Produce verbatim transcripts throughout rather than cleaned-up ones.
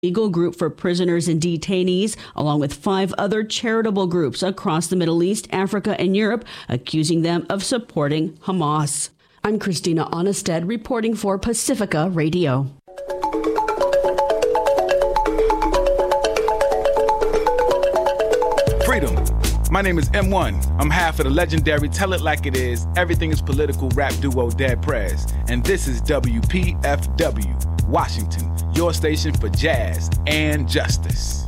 legal group for prisoners and detainees, along with five other charitable groups across the Middle East, Africa, and Europe, accusing them of supporting Hamas. I'm Christina Onnested reporting for Pacifica Radio. Freedom. My name is M one. I'm half of the legendary Tell It Like It Is, Everything is Political rap duo Dead Prez. And this is W P F W, Washington, your station for jazz and justice.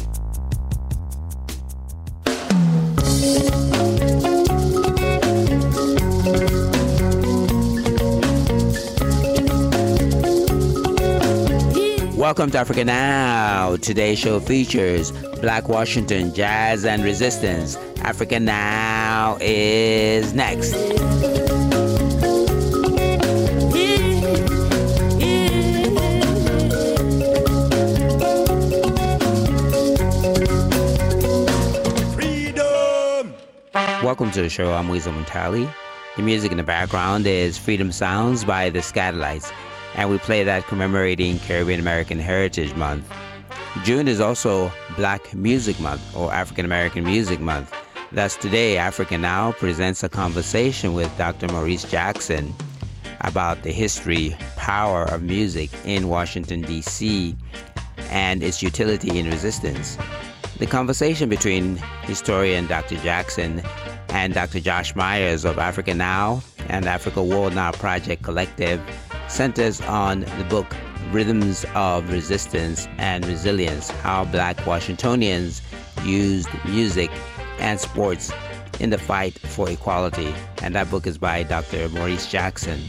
Welcome to Africa Now. Today's show features Black Washington, Jazz and Resistance. Africa Now is next. Freedom! Welcome to the show. I'm Weasel Muntali. The music in the background is Freedom Sounds by the Scatterlights, and we play that commemorating Caribbean American Heritage Month. June is also Black Music Month, or African American Music Month. Thus today, Africa Now presents a conversation with Doctor Maurice Jackson about the history, power of music in Washington, D C, and its utility in resistance. The conversation between historian Doctor Jackson and Doctor Josh Myers of Africa Now and Africa World Now Project Collective centers on the book Rhythms of Resistance and Resilience, How Black Washingtonians Used Music and Sports in the Fight for Equality. And that book is by Doctor Maurice Jackson.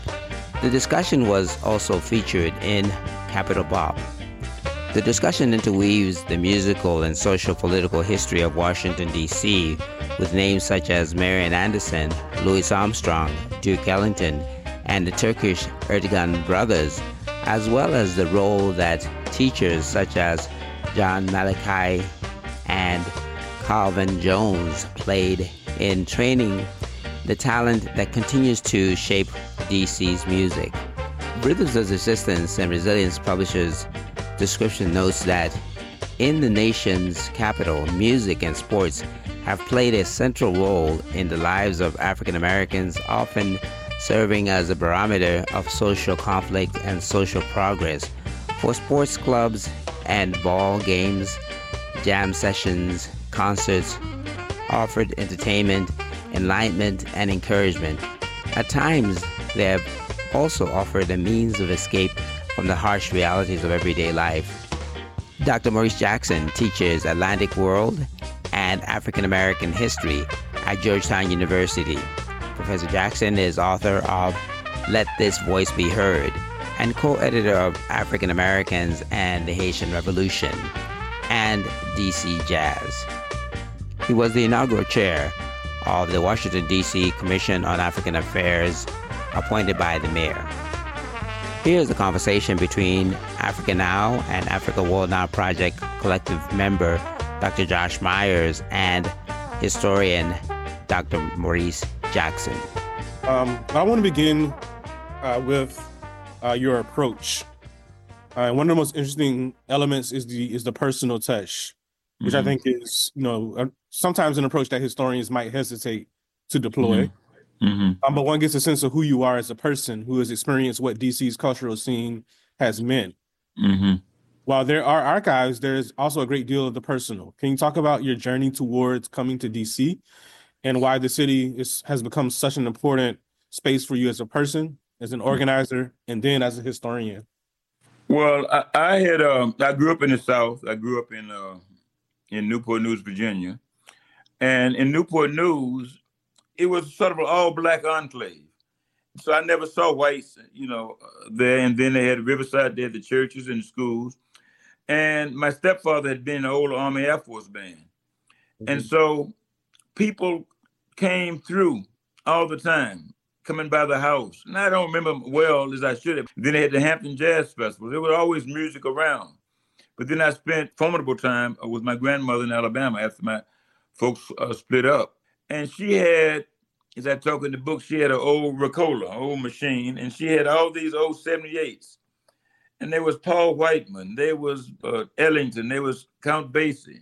The discussion was also featured in Capital Bop. The discussion interweaves the musical and social political history of Washington, D C with names such as Marian Anderson, Louis Armstrong, Duke Ellington, and the Turkish Erdogan brothers, as well as the role that teachers such as John Malachi and Calvin Jones played in training the talent that continues to shape D C's music. Rhythms of Resistance and Resilience publishers' description notes that in the nation's capital, music and sports have played a central role in the lives of African Americans, often serving as a barometer of social conflict and social progress. For sports clubs and ball games, jam sessions, concerts offered entertainment, enlightenment, and encouragement. At times, they have also offered a means of escape from the harsh realities of everyday life. Doctor Maurice Jackson teaches Atlantic World and African American history at Georgetown University. Professor Jackson is author of Let This Voice Be Heard and co-editor of African Americans and the Haitian Revolution and D C Jazz. He was the inaugural chair of the Washington, D C Commission on African Affairs, appointed by the mayor. Here's a conversation between Africa Now and Africa World Now Project Collective member Doctor Josh Myers and historian Doctor Maurice Jackson. Um, I want to begin uh, with uh, your approach. Uh, one of the most interesting elements is the is the personal touch, which mm-hmm. I think is, you know, uh, sometimes an approach that historians might hesitate to deploy. Mm-hmm. Mm-hmm. Um, but one gets a sense of who you are as a person who has experienced what D C's cultural scene has meant. Mm-hmm. While there are archives, there's also a great deal of the personal. Can you talk about your journey towards coming to D C and why the city is, has become such an important space for you as a person, as an organizer, and then as a historian? Well, I, I had um, I grew up in the South. I grew up in uh, in Newport News, Virginia, and in Newport News, it was sort of an all-black enclave. So I never saw whites, you know, uh, there. And then they had Riverside. They had the churches and the schools. And my stepfather had been in the old Army Air Force band, mm-hmm. and so people came through all the time, coming by the house. And I don't remember well as I should have. Then they had the Hampton Jazz Festival. There was always music around. But then I spent formidable time with my grandmother in Alabama after my folks uh, split up. And she had, as I talk in the book, she had an old Ricola, an old machine, and she had all these old seventy-eights. and there was Paul Whiteman, there was uh, Ellington, there was Count Basie.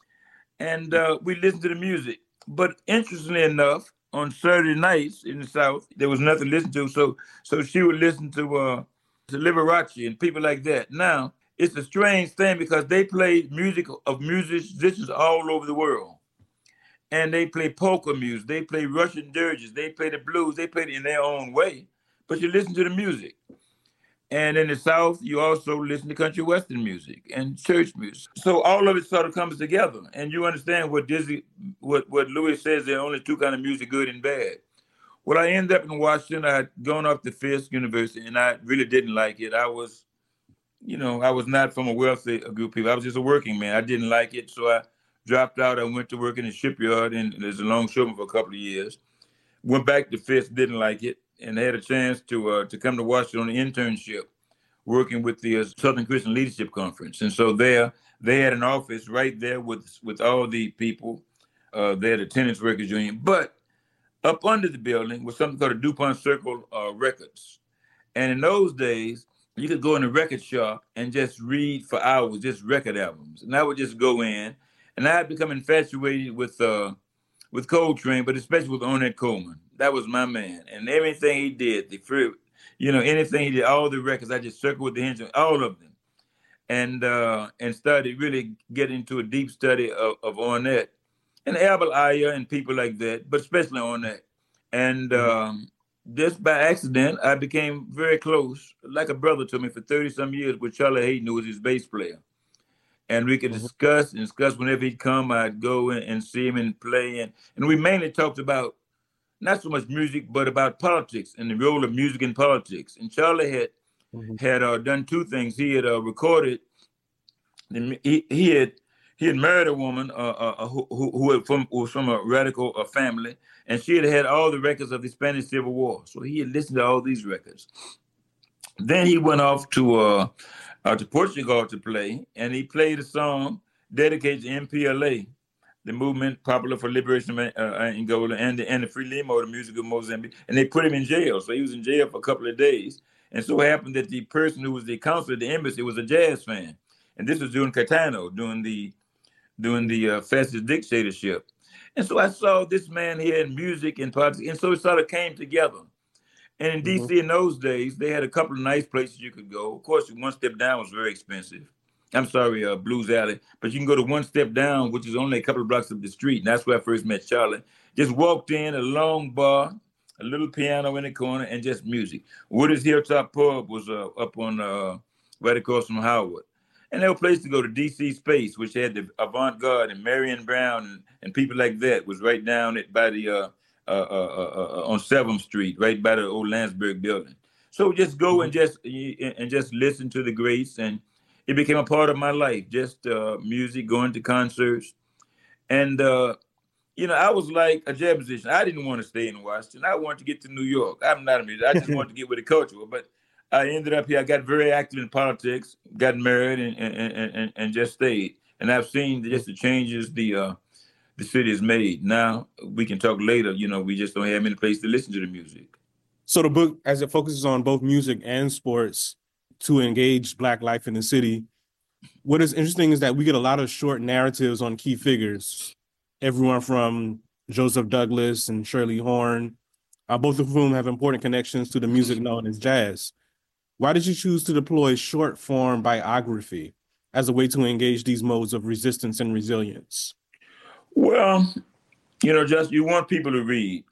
And uh, we listened to the music. But interestingly enough, on Saturday nights in the South, there was nothing to listen to. So so she would listen to uh, to Liberace and people like that. Now, it's a strange thing because they play music of musicians all over the world. And they play polka music, they play Russian dirges, they play the blues, they play it in their own way. But you listen to the music. And in the South, you also listen to country western music and church music. So all of it sort of comes together. And you understand what Dizzy, what, what Louis says, there are only two kinds of music, good and bad. Well, I ended up in Washington. I had gone off to Fisk University, and I really didn't like it. I was, you know, I was not from a wealthy group of people. I was just a working man. I didn't like it. So I dropped out. I went to work in the shipyard, and as a longshoreman for a couple of years. Went back to Fisk, didn't like it, and had a chance to uh, to come to Washington on an internship, working with the uh, Southern Christian Leadership Conference. And so there, they had an office right there with, with all the people. Uh, they had a tenants workers union. But up under the building was something called a DuPont Circle uh, Records. And in those days, you could go in the record shop and just read for hours, just record albums. And I would just go in, and I had become infatuated with uh, with Coltrane, but especially with Ornette Coleman. That was my man. And everything he did, the free, you know, anything he did, all the records, I just circled with the hinge, all of them. And uh, and started really getting into a deep study of, of Ornette and Abel Aya and people like that, but especially Ornette. And um, just by accident, I became very close, like a brother to me for thirty some years with Charlie Hayden, who was his bass player. And we could discuss and discuss whenever he'd come, I'd go in and see him and play. And, and we mainly talked about not so much music, but about politics and the role of music in politics. And Charlie had mm-hmm. had uh, done two things. He had uh, recorded, he, he had he had married a woman uh, uh, who, who, who, had from, who was from a radical uh, family, and she had had all the records of the Spanish Civil War. So he had listened to all these records. Then he went off to uh, uh, to Portugal to play, and he played a song dedicated to M P L A, the movement popular for liberation of uh, Angola, and the, and the Frelimo, the music of Mozambique. And they put him in jail. So he was in jail for a couple of days. And so it happened that the person who was the consul at the embassy was a jazz fan. And this was during Caetano, during the during the uh, fascist dictatorship. And so I saw this man here in music and politics. And so it sort of came together. And in mm-hmm. D C in those days, they had a couple of nice places you could go. Of course, One Step Down was very expensive. I'm sorry, uh, Blues Alley. But you can go to One Step Down, which is only a couple of blocks up the street. And that's where I first met Charlie. Just walked in, a long bar, a little piano in the corner, and just music. Woody's Hilltop Pub was uh, up on uh, right across from Howard. And there was a place to go to D C Space, which had the Avant-Garde and Marion Brown and, and people like that, was right down at by the uh, uh, uh, uh, on seventh Street, right by the old Landsberg building. So just go and just and just listen to the greats, and it became a part of my life. Just uh, music, going to concerts, and uh, you know, I was like a jazz musician. I didn't want to stay in Washington. I wanted to get to New York. I'm not a musician. I just wanted to get with the culture, but I ended up here. I got very active in politics, got married, and and and, and just stayed. And I've seen just the changes the uh, the city has made. Now we can talk later. You know, we just don't have any place to listen to the music. So the book, as it focuses on both music and sports to engage Black life in the city, what is interesting is that we get a lot of short narratives on key figures, everyone from Joseph Douglas and Shirley Horn, uh, both of whom have important connections to the music known as jazz. Why did you choose to deploy short form biography as a way to engage these modes of resistance and resilience? Well, you know, just you want people to read.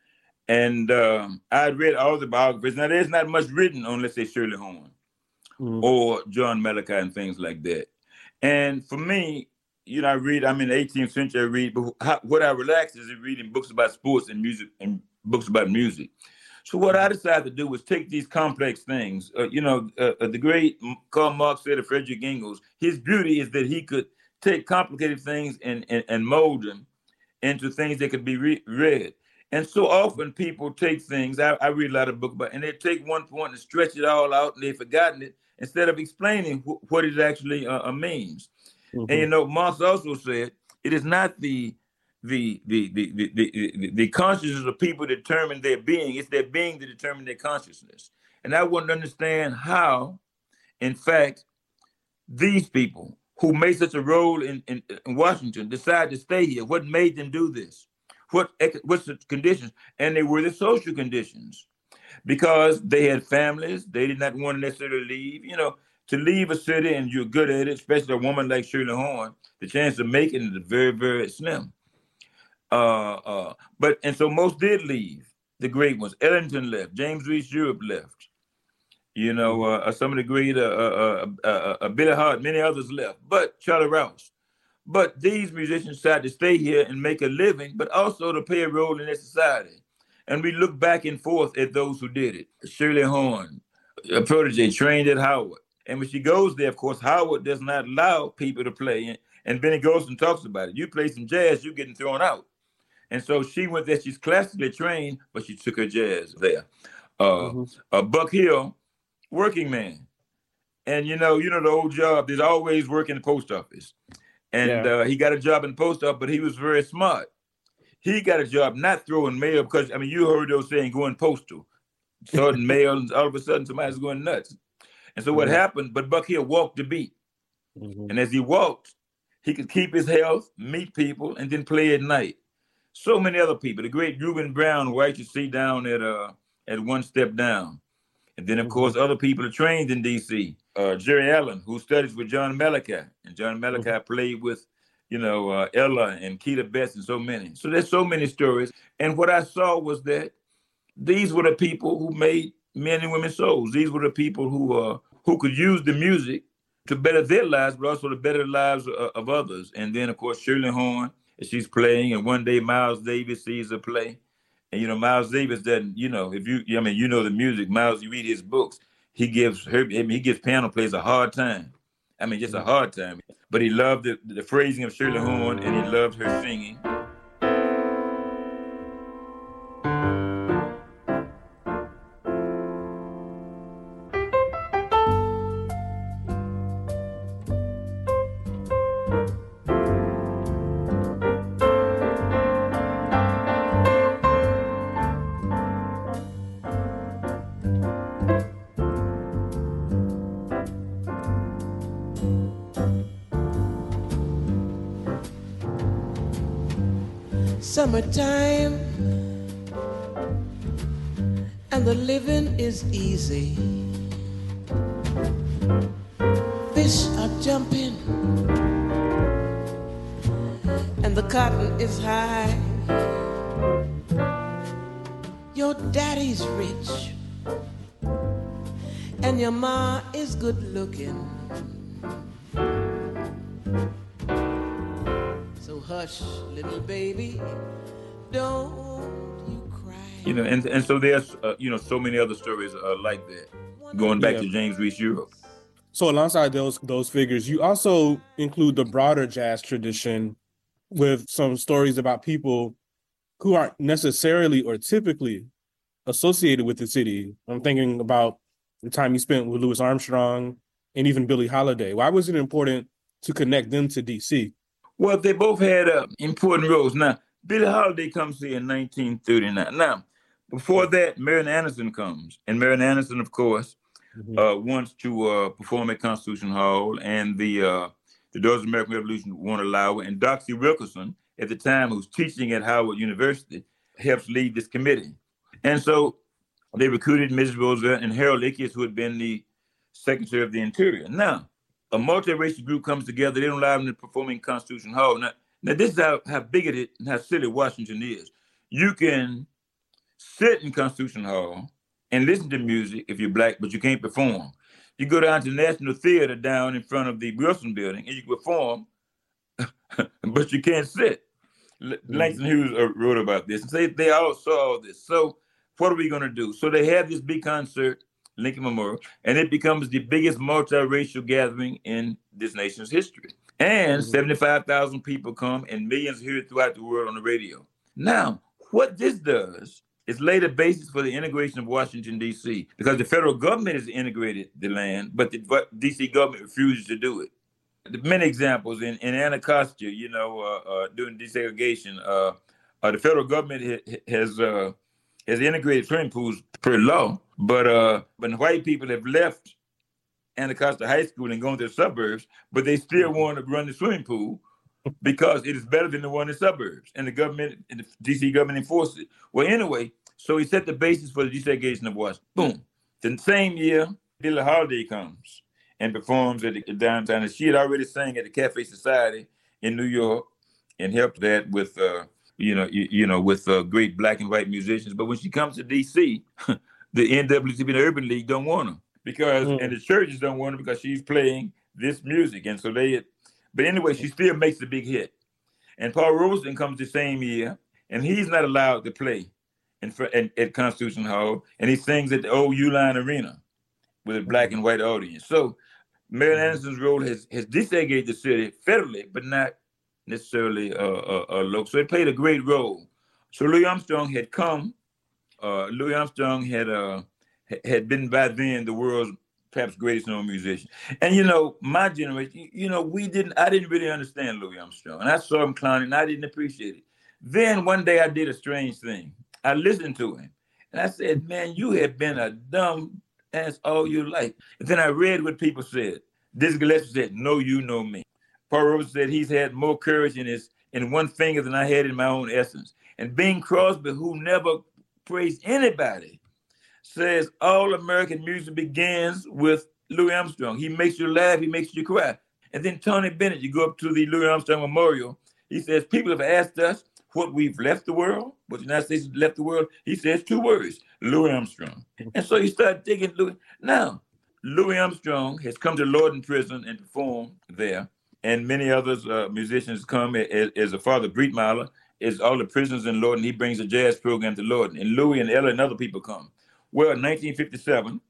And uh, I read all the biographies. Now, there's not much written on, let's say, Shirley Horn mm. or John Mellencamp and things like that. And for me, you know, I read, I'm in the eighteenth century, I read, but how, what I relax is in reading books about sports and music and books about music. So what I decided to do was take these complex things. Uh, you know, uh, uh, the great Karl Marx said of Frederick Engels, his beauty is that he could take complicated things and, and, and mold them into things that could be re- read. And so often people take things, I, I read a lot of books about, and they take one point and stretch it all out, and they've forgotten it, instead of explaining wh- what it actually uh, means. Mm-hmm. And, you know, Marx also said, it is not the the the the the, the, the, the consciousness of people determine their being, it's their being that determine their consciousness. And I want to understand how In fact, these people who made such a role in, in, in Washington decided to stay here. What made them do this? What What's the conditions? And they were the social conditions, because they had families. They did not want to necessarily leave. You know, to leave a city and you're good at it, especially a woman like Shirley Horn, the chance of making it is very, very slim. Uh, uh, but and so most did leave. The great ones. Ellington left. James Reese Europe left. You know, uh, some of the great, uh, uh, uh, uh, uh, Billy Hart, many others left. But Charlie Rouse. But these musicians decided to stay here and make a living, but also to play a role in their society. And we look back and forth at those who did it. Shirley Horn, a protege, trained at Howard. And when she goes there, of course, Howard does not allow people to play. And, and Benny Golson talks about it. You play some jazz, you're getting thrown out. And so she went there. She's classically trained, but she took her jazz there. Uh, mm-hmm. uh, Buck Hill, working man. And, you know, you know the old job, there's always work in the post office. And yeah. uh, he got a job in the post office, but he was very smart. He got a job not throwing mail because, I mean, you heard those saying going postal. Sorting mail, and all of a sudden somebody's going nuts. And so what mm-hmm. happened, but Buck Hill walked the beat. Mm-hmm. And as he walked, he could keep his health, meet people, and then play at night. So many other people. The great Reuben Brown, who I used to see down at uh at One Step Down. And then, of mm-hmm. course, other people are trained in D C. Uh, Jerry Allen, who studies with John Malachi. And John Malachi mm-hmm. played with, you know, uh, Ella and Keita Betts and so many. So there's so many stories. And what I saw was that these were the people who made men and women's souls. These were the people who uh, who could use the music to better their lives, but also to better the lives of, of others. And then, of course, Shirley Horn, she's playing, and one day Miles Davis sees her play. And, you know, Miles Davis doesn't, you know, if you, I mean, you know the music, Miles, you read his books, he gives her, I mean, he gives piano players a hard time. I mean, just a hard time. But he loved the, the phrasing of Shirley Horn, and he loved her singing. Summertime, and the living is easy. Fish are jumping, and the cotton is high. Your daddy's rich, and your ma is good looking. So hush, little baby, don't you cry. You know, and, and so there's, uh, you know, so many other stories uh, like that, going back yeah. to James Reese Europe. So alongside those those figures, you also include the broader jazz tradition with some stories about people who aren't necessarily or typically associated with the city. I'm thinking about the time you spent with Louis Armstrong and even Billie Holiday. Why was it important to connect them to D C? Well, they both had uh, important roles. Now, Billie Holiday comes here in nineteen thirty-nine. Now, before that, Marian Anderson comes. And Marian Anderson, of course, mm-hmm. uh, wants to uh, perform at Constitution Hall, and the uh, the Daughters of the American Revolution won't allow it. And Doxy Wilkerson, at the time, who's teaching at Howard University, helps lead this committee. And so they recruited Missus Roosevelt and Harold Ickes, who had been the Secretary of the Interior. Now, a multiracial group comes together. They don't allow them to perform in Constitution Hall. Now, now this is how, how bigoted and how silly Washington is. You can sit in Constitution Hall and listen to music if you're Black, but you can't perform. You go down to the National Theater down in front of the Wilson Building and you can perform, but you can't sit. Mm-hmm. Langston Hughes wrote about this. And they, they all saw all this. So what are we going to do? So they have this big concert, Lincoln Memorial, and it becomes the biggest multiracial gathering in this nation's history. And mm-hmm. seventy-five thousand people come, and millions hear it throughout the world on the radio. Now, what this does is lay the basis for the integration of Washington, D C, because the federal government has integrated the land, but the D C government refuses to do it. Many examples in, in Anacostia, you know, uh, uh, during desegregation, uh, uh, the federal government ha- has uh, has integrated swimming pools per law, but uh, when white people have left Anacostia High School and going to the suburbs, but they still want to run the swimming pool because it is better than the one in the suburbs, and the government, and the D C government enforced it. Well, anyway, so he set the basis for the desegregation of Washington. Boom. The same year, Billie Holiday comes and performs at the downtown, and she had already sang at the Cafe Society in New York and helped that with, uh, you know, you, you know, with uh, great black and white musicians. But when she comes to D C, the N double A C P, the Urban League, don't want her because, mm. and the churches don't want her because she's playing this music, and so they. But anyway, she still makes a big hit, and Paul Robeson comes the same year, and he's not allowed to play in at, at Constitution Hall, and he sings at the old Uline Arena with a black and white audience. So Marian Anderson's role has has desegregated the city federally, but not necessarily uh, uh, uh, local. So it played a great role. So Louis Armstrong had come. Uh, Louis Armstrong had uh, had been by then the world's perhaps greatest known musician. And you know, my generation, you, you know, we didn't. I didn't really understand Louis Armstrong, and I saw him clowning, and I didn't appreciate it. Then one day I did a strange thing. I listened to him, and I said, "Man, you have been a dumb ass all your life." And then I read what people said. Dizzy Gillespie said, "Know you, know me." Paul Robeson said he's had more courage in his in one finger than I had in my own essence. And Bing Crosby, who never praised anybody, says all American music begins with Louis Armstrong. He makes you laugh, he makes you cry. And then Tony Bennett, you go up to the Louis Armstrong Memorial, he says, people have asked us what we've left the world, what the United States has left the world. He says two words, Louis Armstrong. And so you start digging Louis. Now, Louis Armstrong has come to Lorden Prison and performed there. And many others, uh, musicians come as, as a father, Breitmeiler, is all the prisoners in Lorden. He brings a jazz program to Lorden. And Louis and Ella and other people come. Well, in nineteen fifty-seven,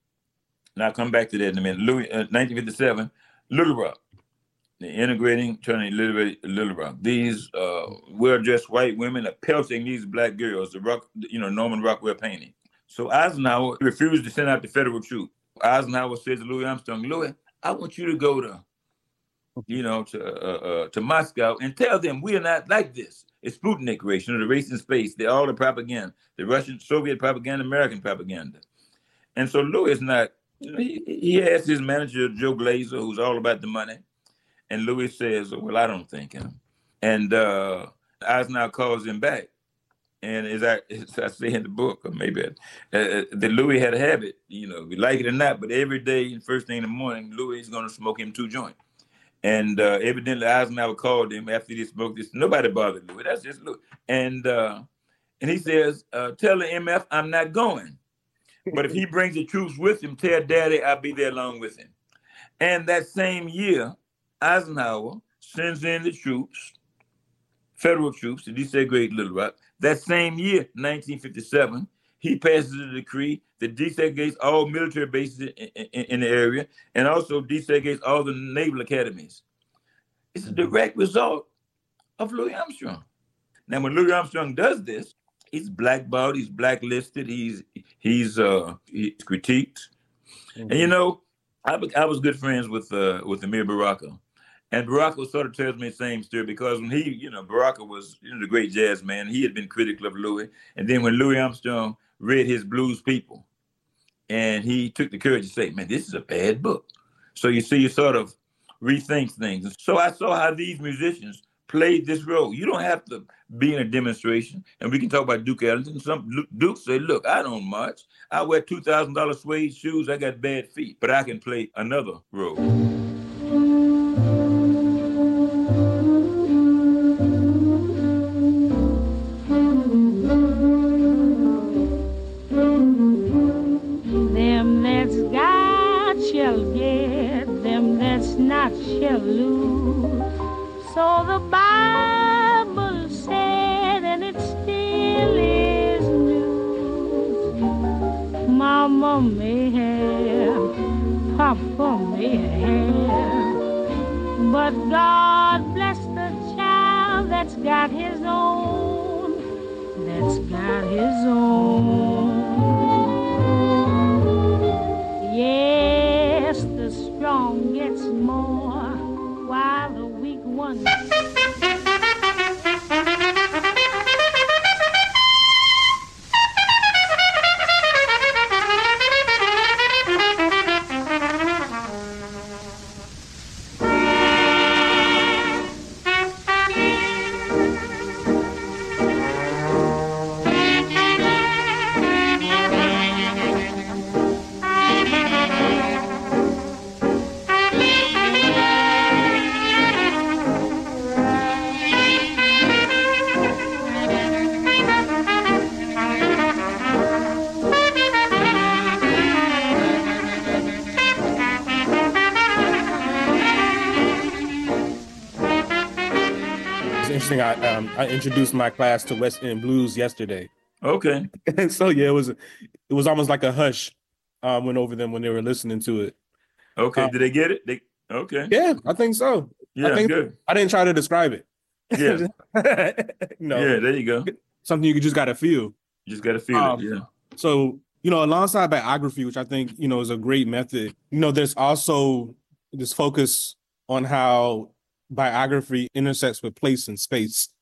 and I'll come back to that in a minute. Louis, uh, nineteen fifty-seven, Little Rock, the integrating, turning Little, Little Rock. These uh, well-dressed white women are pelting these black girls, the rock, you know, Norman Rockwell painting. So Eisenhower refused to send out the federal troops. Eisenhower says to Louis Armstrong, Louis, I want you to go to, you know, to uh, uh, to Moscow and tell them we are not like this. It's Sputnik race, you know, the race in space. They're all the propaganda, the Russian, Soviet propaganda, American propaganda. And so Louis is not, you know, he, he has his manager, Joe Glazer, who's all about the money. And Louis says, well, I don't think him. And uh, Eisenhower calls him back. And as I, as I say in the book, or maybe uh, that Louis had a habit, you know, we like it or not, but every day, first thing in the morning, Louis is going to smoke him two joints. And uh, evidently Eisenhower called him after he smoked this. Nobody bothered Louis. That's just Louis. And uh, and he says, uh, tell the M F I'm not going. But if he brings the troops with him, tell Daddy I'll be there along with him. And that same year, Eisenhower sends in the troops, federal troops, to desegregate Little Rock. That same year, nineteen fifty-seven, he passes a decree that desegregates all military bases in, in, in the area and also desegregates all the naval academies. It's a direct result of Louis Armstrong. Now, when Louis Armstrong does this, he's blackballed, he's blacklisted, he's he's uh, he's critiqued. Mm-hmm. And you know, I, I was good friends with uh, with Amir Baraka. And Baraka sort of tells me the same story because when he, you know, Baraka was, you know, the great jazz man, he had been critical of Louis. And then when Louis Armstrong read his Blues People, and he took the courage to say, man, this is a bad book. So you see, you sort of rethink things. And so I saw how these musicians played this role. You don't have to be in a demonstration. And we can talk about Duke Ellington. Some Duke say, look, I don't march. I wear two thousand dollars suede shoes. I got bad feet, but I can play another role. Not shall lose. So the Bible said, and it still is news. Mama may have, Papa may have, but God bless the child that's got his own, that's got his own. Yes, the strong gets more while the weak one. interesting. I um, I introduced my class to West End blues yesterday. Okay. And so yeah, it was it was almost like a hush um, went over them when they were listening to it. Okay. Um, Did they get it? They okay. Yeah, I think so. Yeah, I think good. I didn't try to describe it. Yeah. No. Yeah, there you go. Something you just got to feel. You just got to feel Um, it. Yeah. So, you know, alongside biography, which I think, you know, is a great method, you know, there's also this focus on how biography intersects with place and space.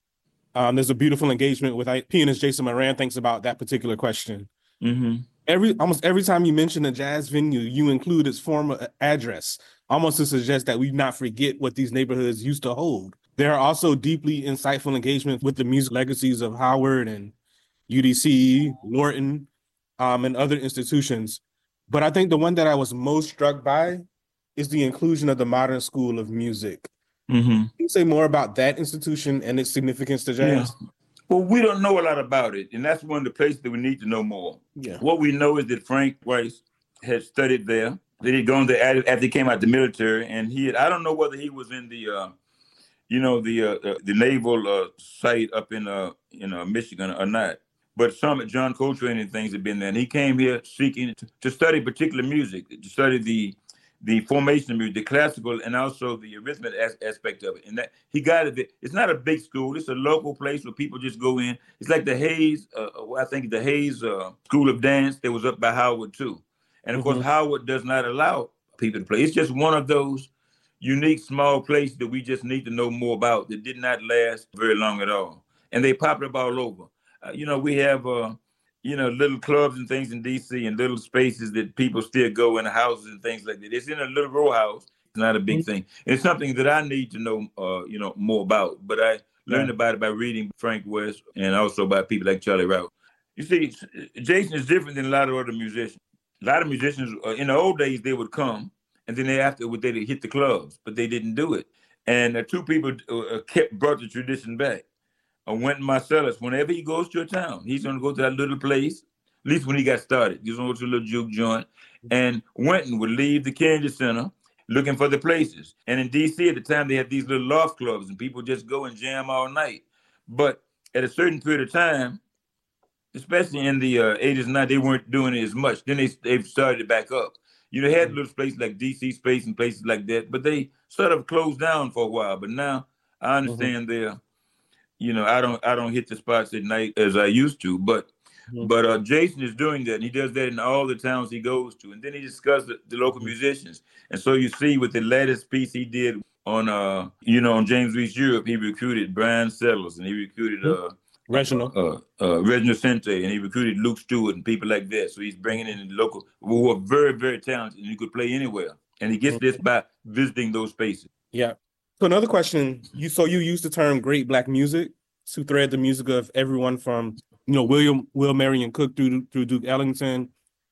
Um, there's a beautiful engagement with pianist Jason Moran thinks about that particular question. Mm-hmm. Every almost every time you mention a jazz venue, you include its former address, almost to suggest that we not forget what these neighborhoods used to hold. There are also deeply insightful engagements with the music legacies of Howard and U D C, Lorton, um, and other institutions. But I think the one that I was most struck by is the inclusion of the Modern School of Music. Mm-hmm. Can you say more about that institution and its significance to jazz? Yeah. Well, we don't know a lot about it, and that's one of the places that we need to know more. Yeah. What we know is that Frank Weiss had studied there. That he'd gone there after he came out the military, and he had, I don't know whether he was in the, uh, you know, the uh, uh, the naval uh, site up in uh, in uh, Michigan or not. But some at John Coltrane and things had been there, and he came here seeking to, to study particular music, to study the the formation of music, the classical, and also the arrhythmic as- aspect of it. And that he got it. It's not a big school. It's a local place where people just go in. It's like the Hayes, uh, I think the Hayes uh, School of Dance that was up by Howard too. And of Mm-hmm. course, Howard does not allow people to play. It's just one of those unique small places that we just need to know more about that did not last very long at all. And they popped up all over. Uh, you know, we have, uh, you know, little clubs and things in D C and little spaces that people still go in houses and things like that. It's in a little row house. It's not a big mm-hmm. thing. It's something that I need to know, uh, you know, more about. But I learned yeah. about it by reading Frank West and also by people like Charlie Rouse. You see, Jason is different than a lot of other musicians. A lot of musicians, uh, in the old days, they would come and then they after they'd hit the clubs, but they didn't do it. And uh, two people uh, kept brought the tradition back. Uh, Wynton Marsalis, whenever he goes to a town, he's going to go to that little place, at least when he got started. He's going to go to a little juke joint. And Wynton would leave the Kennedy Center looking for the places. And in D C at the time, they had these little loft clubs and people just go and jam all night. But at a certain period of time, especially in the uh, eighties and nineties, they weren't doing it as much. Then they they started it back up. You know, they had little places like D C Space and places like that, but they sort of closed down for a while. But now I understand mm-hmm. they're, you know, I don't I don't hit the spots at night as I used to, but mm-hmm. but uh, Jason is doing that, and he does that in all the towns he goes to. And then he discussed the, the local mm-hmm. musicians. And so you see with the latest piece he did on, uh, you know, on James Reese Europe, he recruited Brian Settlers, and he recruited mm-hmm. uh, Reginald. Uh, uh, Reginald Sente, and he recruited Luke Stewart and people like that. So he's bringing in the local who are very, very talented, and you could play anywhere. And he gets mm-hmm. this by visiting those spaces. Yeah. So another question, you so you use the term great black music to thread the music of everyone from, you know, William Will Marion Cook through through Duke Ellington,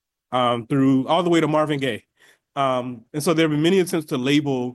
um, through all the way to Marvin Gaye. Um, and so there have been many attempts to label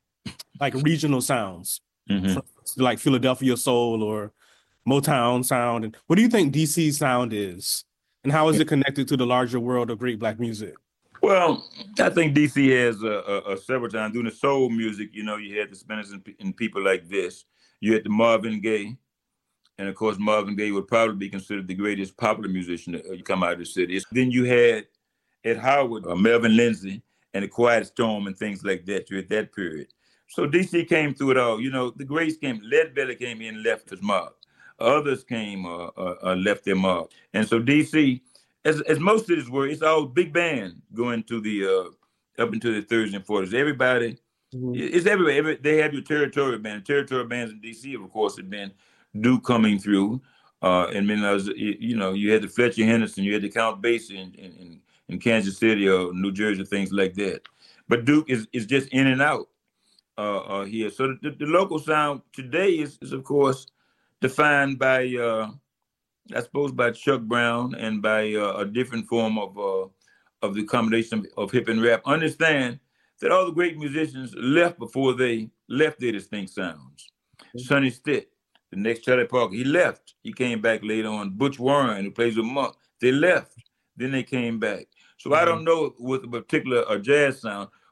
like regional sounds, mm-hmm. like Philadelphia soul or Motown sound. And what do you think D C sound is? And how is it connected to the larger world of great black music? Well, I think D C has uh, uh, several times doing the soul music. You know, you had the Spinners and, and people like this. You had the Marvin Gaye. And of course, Marvin Gaye would probably be considered the greatest popular musician to come out of the city. Then you had at Howard, uh, Melvin Lindsay and the Quiet Storm and things like that. You had that period. So D C came through it all. You know, the greats came, Lead Belly came in and left his mark. Others came, uh, uh, uh, left their mark. And so D C, as as most cities were, it's all big band going to the, uh, up into the thirties and forties. Everybody, mm-hmm. it's everywhere. Every, they have your territorial band. Territorial bands in D C, of course, have been Duke coming through. Uh, and then, I was, you know, you had the Fletcher Henderson, you had the Count Basie in, in, in Kansas City or New Jersey, things like that. But Duke is, is just in and out uh, uh, here. So the, the local sound today is, is of course, defined by, uh, I suppose, by Chuck Brown and by uh, a different form of uh, of the combination of hip and rap. Understand that all the great musicians left before they left their distinct sounds. Mm-hmm. Sonny Stitt, the next Charlie Parker, he left. He came back later on. Butch Warren, who plays with Monk, they left. Then they came back. So mm-hmm. I don't know with a particular a jazz sound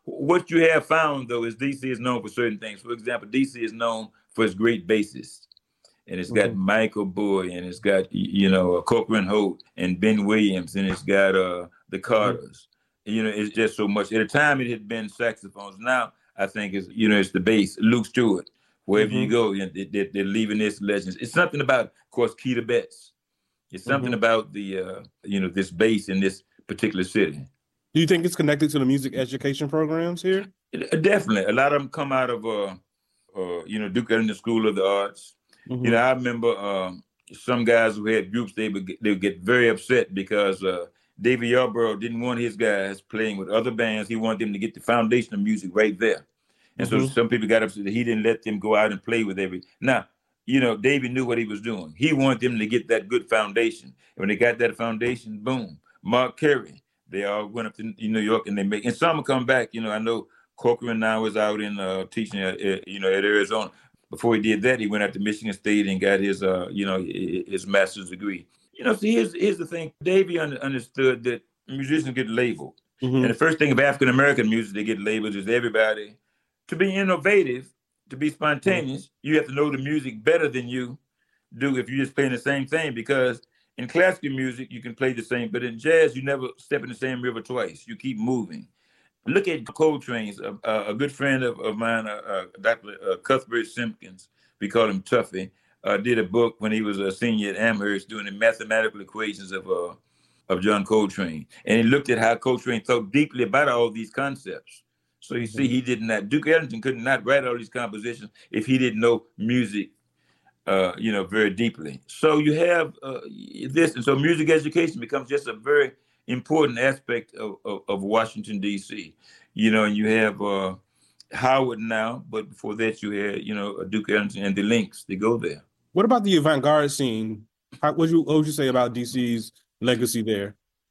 what you have found, though, is D C is known for certain things. For example, D C is known for its great bassists. And it's got mm-hmm. Michael Boy, and it's got, you know, Cochran Holt and Ben Williams, and it's got uh, the Carters. Mm-hmm. You know, it's just so much. At the time, it had been saxophones. Now, I think, it's, you know, it's the bass. Luke Stewart. Wherever mm-hmm. you go, you know, they, they're leaving this legends. It's something about, of course, Keita Betts. It's something mm-hmm. about the, uh, you know, this bass in this particular city. Do you think it's connected to the music education programs here? It, definitely. A lot of them come out of, uh, uh, you know, Duke Ellington School of the Arts. Mm-hmm. You know, I remember um, some guys who had groups, they would get, they would get very upset because uh, David Yarborough didn't want his guys playing with other bands. He wanted them to get the foundation of music right there. And mm-hmm. so some people got upset that he didn't let them go out and play with every. Now, you know, David knew what he was doing. He wanted them to get that good foundation. And when they got that foundation, boom, Mark Carey, they all went up to New York and they make, and some will come back. You know, I know Cochran now is out in uh, teaching, at, you know, at Arizona. Before he did that, he went out to Michigan State and got his, uh, you know, his master's degree. You know, see, here's, here's the thing. Davey un- understood that musicians get labeled. Mm-hmm. And the first thing of African-American music, they get labeled is everybody. To be innovative, to be spontaneous, mm-hmm. you have to know the music better than you do if you're just playing the same thing. Because in classical music, you can play the same, but in jazz, you never step in the same river twice. You keep moving. Look at Coltrane's, uh, uh, a good friend of, of mine, uh, uh, Doctor Uh, Cuthbert Simpkins, we call him Tuffy, uh, did a book when he was a senior at Amherst doing the mathematical equations of uh, of John Coltrane. And he looked at how Coltrane thought deeply about all these concepts. So you see, he did not, Duke Ellington could not write all these compositions if he didn't know music, uh, you know, very deeply. So you have uh, this, and so music education becomes just a very important aspect of, of, of Washington, D C. You know, and you have uh, Howard now, but before that you had, you know, Duke Ellington and the Lynx, they go there. What about the avant-garde scene? How, what, would you, what would you say about D C's legacy there?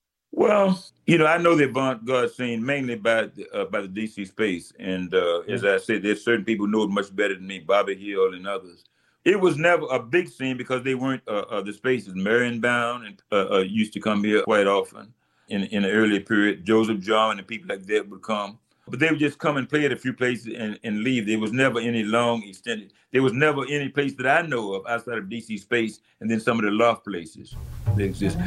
Well, you know, I know the avant-garde scene mainly by the, uh, by the D C space. And uh, yeah. as I said, there's certain people who know it much better than me, Bobby Hill and others. It was never a big scene because they weren't uh, uh, the spaces. Marion Bound and, uh, uh, used to come here quite often in, in the earlier period. Joseph John and people like that would come. But they would just come and play at a few places and, and leave. There was never any long extended. There was never any place that I know of outside of D C space and then some of the loft places that exist.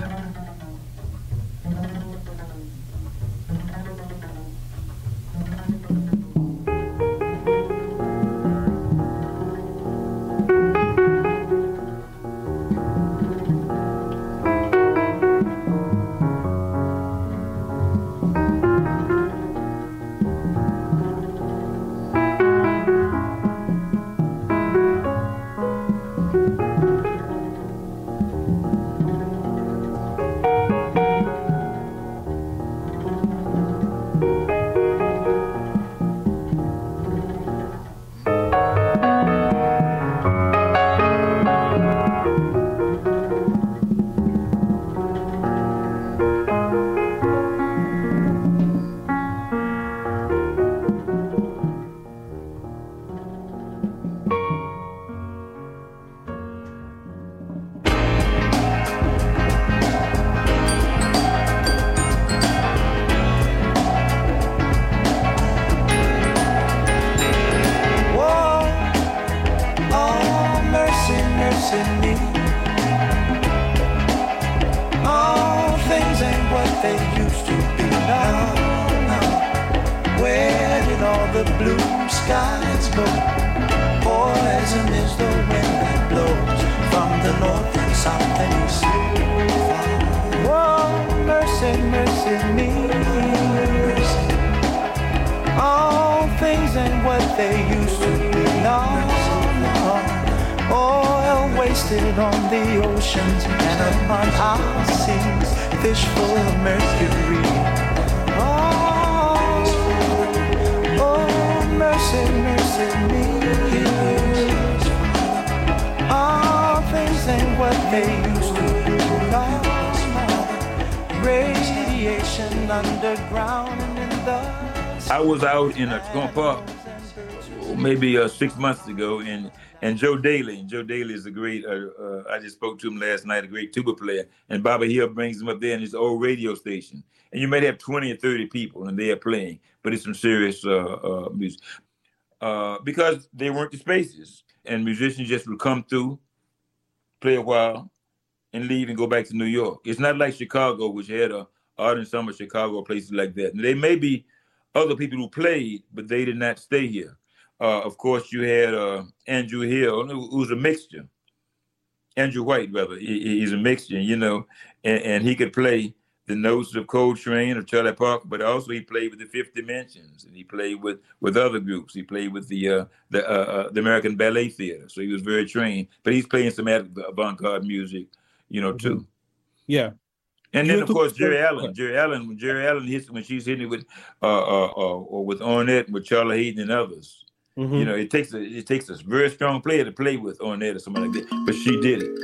I was out in a Skunk Park maybe uh, six months ago, and and Joe Daly. Joe Daly is a great. Uh, uh, I just spoke to him last night. A great tuba player, and Bobby Hill brings him up there in his old radio station. And you might have twenty or thirty people, and they are playing, but it's some serious uh, uh, music uh, because they weren't the spaces, and musicians just would come through, play a while, and leave and go back to New York. It's not like Chicago, which had a Art and Summer Chicago, places like that. And there may be other people who played, but they did not stay here. Uh, of course, you had uh, Andrew Hill, who was a mixture. Andrew White, rather. He, he's a mixture, you know, and, and he could play the notes of Coltrane or Charlie Parker, but also he played with the Fifth Dimensions, and he played with, with other groups. He played with the uh, the, uh, uh, the American Ballet Theater, so he was very trained. But he's playing some avant-garde music, you know, too. Yeah. And You then, went of to- course, Jerry Allen. Jerry Allen, when Jerry Allen hits, when she's hitting it with, uh, uh, uh, or with Ornette, with Charlie Hayden and others, Mhm. you know, it takes a it takes a very strong player to play with Ornette or something like that. But she did it.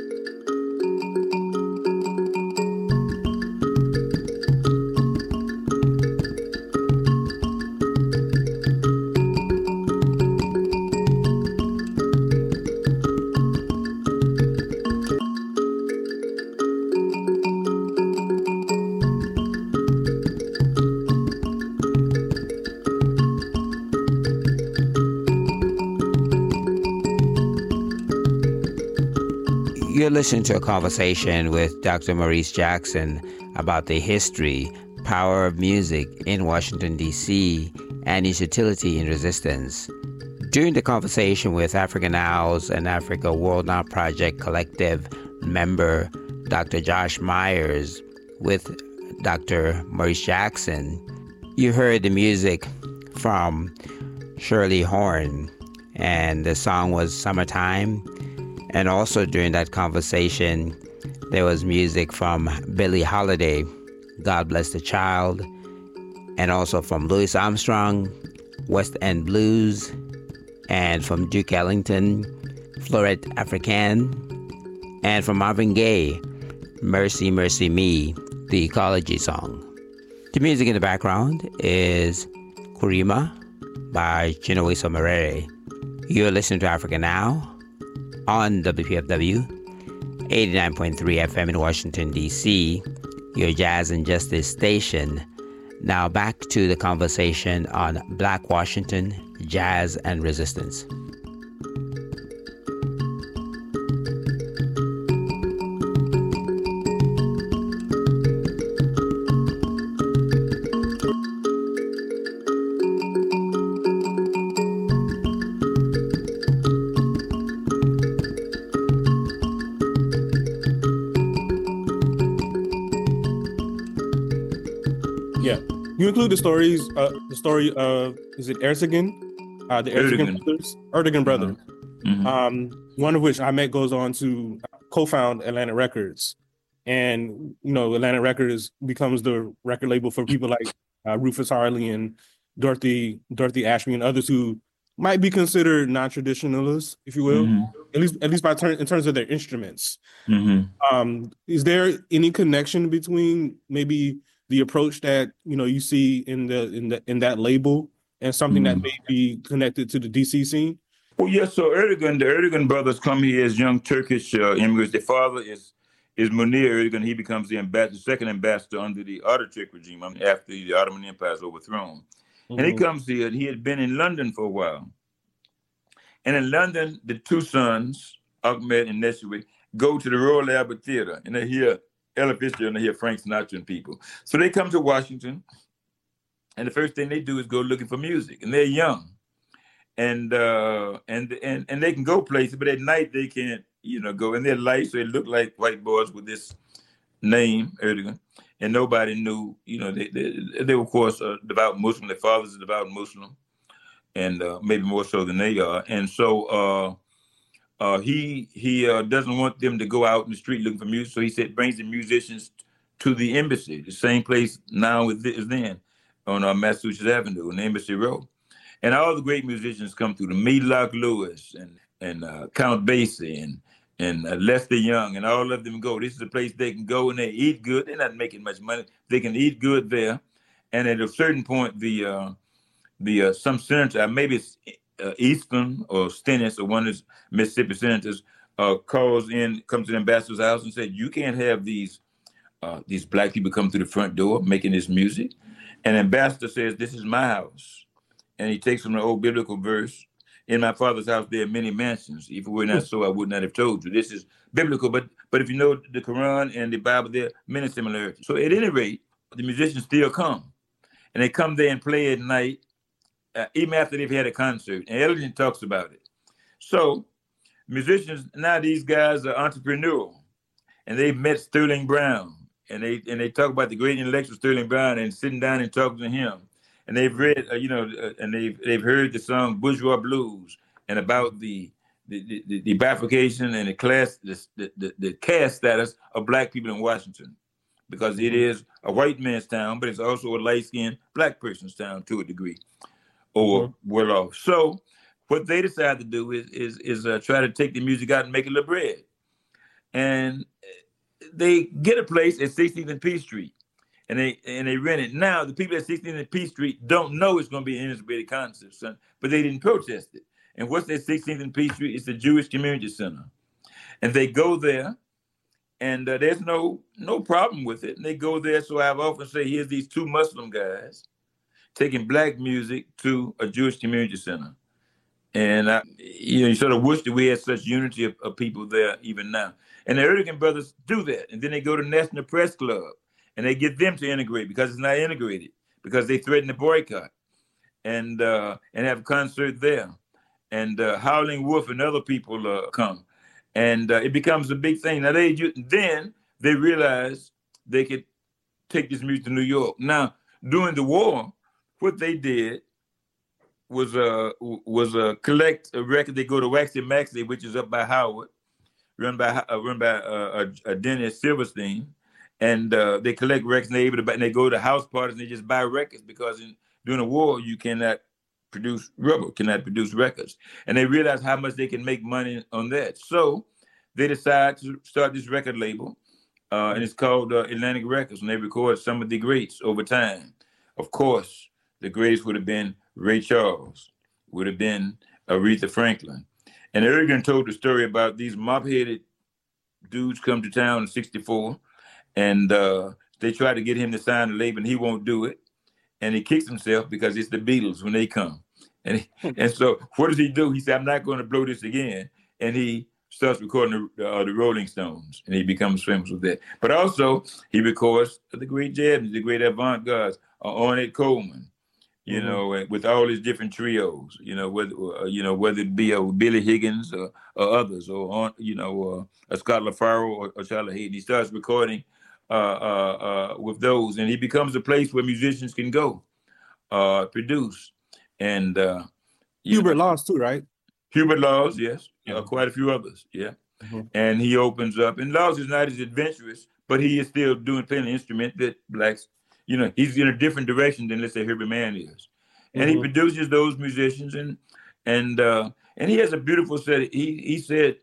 You're listening to a conversation with Doctor Maurice Jackson about the history, power of music in Washington, D C, and its utility in resistance. During the conversation with African Owls and Africa World Now Project Collective member Doctor Josh Myers with Doctor Maurice Jackson, you heard the music from Shirley Horn, and the song was Summertime. And also during that conversation, there was music from Billie Holiday, God Bless the Child, and also from Louis Armstrong, West End Blues, and from Duke Ellington, Florette Africaine, and from Marvin Gaye, Mercy, Mercy Me, the Ecology song. The music in the background is Kurima by Chinua Marere. You're listening to Africa Now on W P F W, eighty-nine point three F M in Washington, D C, your Jazz and Justice station. Now back to the conversation on Black Washington, Jazz and Resistance. Yeah. You include the stories, uh, the story of, is it Ertegun? Uh, the Ertegun Ertegun. brothers? Ertegun brothers. Mhm. Um, one of which I met goes on to co-found Atlantic Records. And, you know, Atlantic Records becomes the record label for people like uh, Rufus Harley and Dorothy, Dorothy Ashby and others who might be considered non-traditionalists, if you will, Mhm. at least at least by turn in terms of their instruments. Mhm. Um, is there any connection between maybe the approach that you know you see in the in the in that label and something that Mhm. may be connected to the D C scene? Well, yes. So Erdogan, the Erdogan brothers come here as young Turkish uh, immigrants. Their father is is Munir Erdogan. He becomes the ambassador, second ambassador under the Ataturk regime um, after the Ottoman Empire is overthrown. And he Mhm. comes here. He had been in London for a while. And in London, the two sons, Ahmed and Nesri, go to the Royal Albert Theater, and they hear Ella Fitzgerald and they hear Frank Sinatra and people. So they come to Washington, and the first thing they do is go looking for music, and they're young. And uh, and and and they can go places, but at night they can't, you know, go. And they're light, so they look like white boys with this name, Erdogan. And nobody knew, you know, they they, they were, of course, uh, devout Muslim. Their father's a devout Muslim, and uh, maybe more so than they are. And so uh, uh, he he uh, doesn't want them to go out in the street looking for music. So he said brings the musicians to the embassy, the same place now as then, on uh, Massachusetts Avenue on Embassy Road. And all the great musicians come through, the Meadlock Lewis and and uh, Count Basie and and uh, Lester Young, and all of them go. This is a place they can go and they eat good. They're not making much money. They can eat good there. And at a certain point, the uh, the uh, some senator, maybe it's uh, Easton or Stennis, or one of the Mississippi senators, uh, calls in, comes to the ambassador's house and said, "You can't have these uh, these black people come through the front door making this music." And the ambassador says, "This is my house," and he takes from the old biblical verse, "In my father's house there are many mansions. If it were not so, I would not have told you." This is biblical, but but if you know the Quran and the Bible, there are many similarities. So at any rate, the musicians still come, and they come there and play at night, uh, even after they've had a concert. And Ellington talks about it. So musicians, now these guys are entrepreneurial, and they've met Sterling Brown, and they and they talk about the great intellectual Sterling Brown, and sitting down and talking to him. And they've read, uh, you know, uh, and they've they've heard the song Bourgeois Blues, and about the the, the, the bifurcation and the class, the, the, the caste status of black people in Washington, because it is a white man's town, but it's also a light-skinned black person's town to a degree, or mm-hmm. well off. So what they decide to do is is is uh, try to take the music out and make it a bread, and they get a place at sixteenth and Peachtree. And they and they rent it. Now, the people at sixteenth and Peachtree Street don't know it's going to be an integrated concert, son, but they didn't protest it. And what's that sixteenth and Peachtree? It's the Jewish Community Center. And they go there, and uh, there's no no problem with it. And they go there, so I've often say, here's these two Muslim guys taking black music to a Jewish community center. And, I, you know, you sort of wish that we had such unity of, of people there even now. And the Erdogan brothers do that. And then they go to National Press Club, and they get them to integrate because it's not integrated, because they threaten to boycott and uh, and have a concert there. And uh, Howling Wolf and other people uh, come. And uh, it becomes a big thing. Now, they then they realize they could take this music to New York. Now, during the war, what they did was uh, was uh, collect a record. They go to Waxy Maxy, which is up by Howard, run by uh, run by uh, uh, Dennis Silverstein. And uh, they collect records, and they able to buy, and they go to house parties and they just buy records, because in, during the war you cannot produce rubber, cannot produce records, and they realize how much they can make money on that. So they decide to start this record label, uh, and it's called uh, Atlantic Records, and they record some of the greats over time. Of course, the greats would have been Ray Charles, would have been Aretha Franklin, and Erdogan told the story about these mop-headed dudes come to town in sixty-four. And uh, they try to get him to sign the label, and he won't do it. And he kicks himself because it's the Beatles when they come. And he, and so what does he do? He said, "I'm not going to blow this again." And he starts recording the, uh, the Rolling Stones, and he becomes famous with that. But also, he records the great jazz, the great avant-garde, uh, Ornette Coleman, you mm-hmm. know, with all his different trios, you know, whether uh, you know whether it be uh, Billy Higgins or, or others, or on, you know, uh, a Scott LaFaro or, or Charlie Hayden. He starts recording Uh, uh, uh, with those, and he becomes a place where musicians can go uh, produce. And uh, Hubert know, Laws too, right? Hubert Laws, yes, uh, quite a few others, yeah. Mm-hmm. And he opens up, and Laws is not as adventurous, but he is still doing playing an instrument that blacks, you know, he's in a different direction than, let's say, Herbie Mann is. And mm-hmm. he produces those musicians, and and uh, and he has a beautiful set. He he said,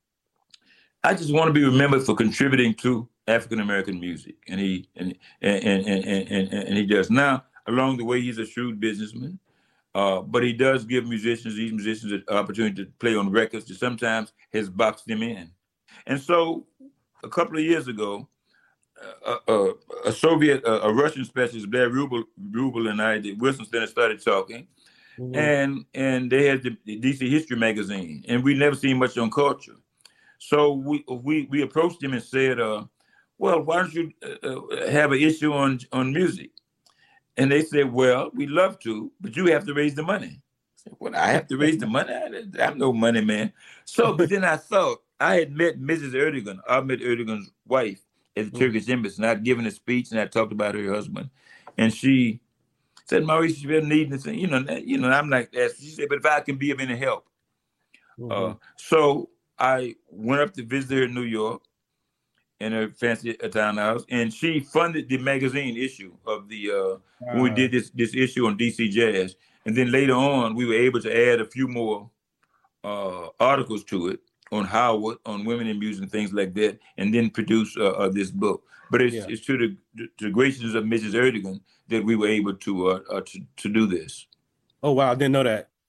"I just want to be remembered for contributing to African American music," and he and and, and and and and he does. Now, along the way, he's a shrewd businessman, uh, but he does give musicians, these musicians, an opportunity to play on records that sometimes has boxed them in. And so, a couple of years ago, uh, uh, a Soviet, uh, a Russian specialist, Blair Rubel, Rubel and I, the Wilson Center, started talking, mm-hmm. and and they had the, the D C History magazine, and we never seen much on culture. So we we we approached him and said, uh, "Well, why don't you uh, have an issue on, on music?" And they said, "Well, we'd love to, but you have to raise the money." I said, "Well, I have to raise the money? I, I'm no money man." So, but then I thought, I had met Missus Erdogan, Ahmet Erdogan's wife, at the mm-hmm. Turkish embassy, and I'd given a speech, and I talked about her husband. And she said, "Maurice, you've been needing this." You know, you know, I'm like that. She said, "But if I can be of any help." Mm-hmm. Uh, so I went up to visit her in New York, in her fancy townhouse, and she funded the magazine issue of the uh, uh, when we did this this issue on D C Jazz, and then later on we were able to add a few more uh, articles to it on Howard, on women in music and things like that, and then produce uh, uh, this book. But it's, yeah. it's to the to the graces of Missus Erdogan that we were able to uh, uh, to to do this. Oh wow, I didn't know that.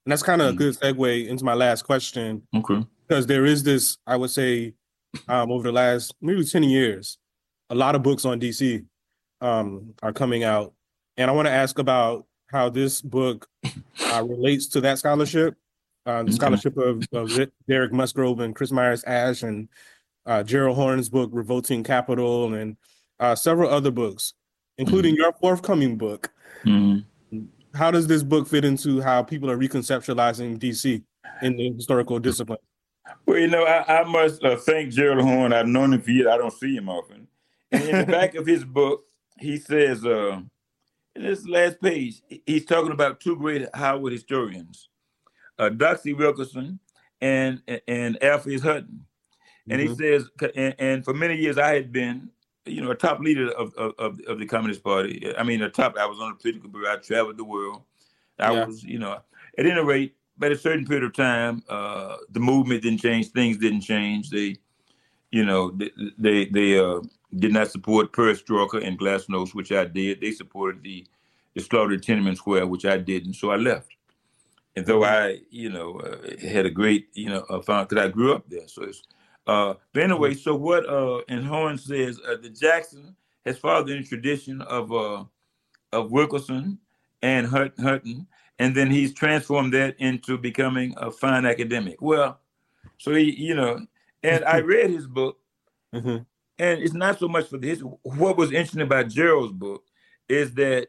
And that's kind of Mm. a good segue into my last question, Okay. because there is this, I would say, um, over the last maybe ten years, a lot of books on D C um, are coming out. And I want to ask about how this book uh, relates to that scholarship, uh, the Okay. scholarship of, of Derek Musgrove and Chris Myers Ash, and uh, Gerald Horne's book, Revolting Capital, and uh, several other books, including Mm-hmm. your forthcoming book. Mm-hmm. How does this book fit into how people are reconceptualizing D C in the historical discipline? Well, you know, I, I must uh, thank Gerald Horne. I've known him for years. I don't see him often. And in the back of his book, he says, uh, in this last page, he's talking about two great Howard historians, uh, Doxey Wilkerson and and Alpheus Hutton. And Mhm. he says, and, and for many years I had been, you know, a top leader of, of, of the Communist Party. I mean, a top, I was on the political bureau. I traveled the world. I Yeah. was, you know, at any rate, at a certain period of time, uh, the movement didn't change. Things didn't change. They, you know, they they, they uh, did not support Perestroika and Glasnost, which I did. They supported the, the slaughter of Tiananmen Square, which I didn't. So I left. And though Mhm. I, you know, uh, had a great, you know, uh, found because I grew up there. So it's, uh, but anyway, so what, uh, and Horn says, uh, the Jackson has followed the tradition of, uh, of Wilkerson and Hut- Hutton, and then he's transformed that into becoming a fine academic. Well, so he, you know, and I read his book, Mhm. and it's not so much for the history. What was interesting about Gerald's book is that,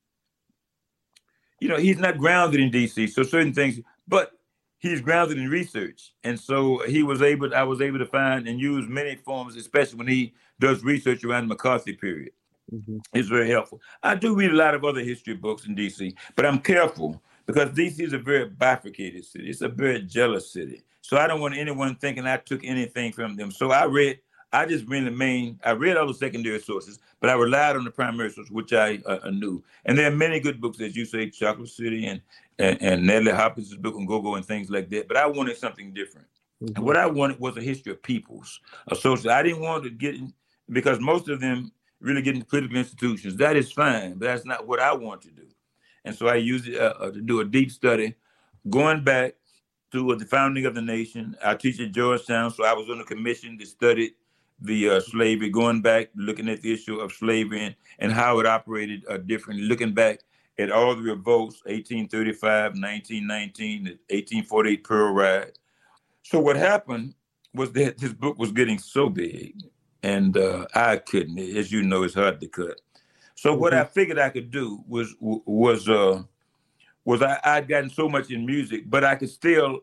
you know, he's not grounded in D C, so certain things, but he's grounded in research. And so he was able, I was able to find and use many forms, especially when he does research around the McCarthy period. Mhm. It's very helpful. I do read a lot of other history books in D C, but I'm careful because D C is a very bifurcated city. It's a very jealous city. So I don't want anyone thinking I took anything from them. So I read, I just read the main, I read all the secondary sources, but I relied on the primary sources, which I uh, knew. And there are many good books, as you say, Chocolate City and, and, and Natalie Hopkins' book on Go-Go and things like that. But I wanted something different. Mhm. And what I wanted was a history of peoples, a social. I didn't want to get in, because most of them really get into political institutions. That is fine, but that's not what I want to do. And so I used it uh, uh, to do a deep study, going back to uh, the founding of the nation. I teach at Georgetown, so I was on a commission that studied the uh, slavery, going back, looking at the issue of slavery and, and how it operated uh, differently, looking back at all the revolts, eighteen thirty-five, nineteen nineteen, eighteen forty-eight Pearl Ride. So what happened was that this book was getting so big, and uh, I couldn't, as you know, it's hard to cut. So what Mhm. I figured I could do was was uh, was I, I'd gotten so much in music, but I could still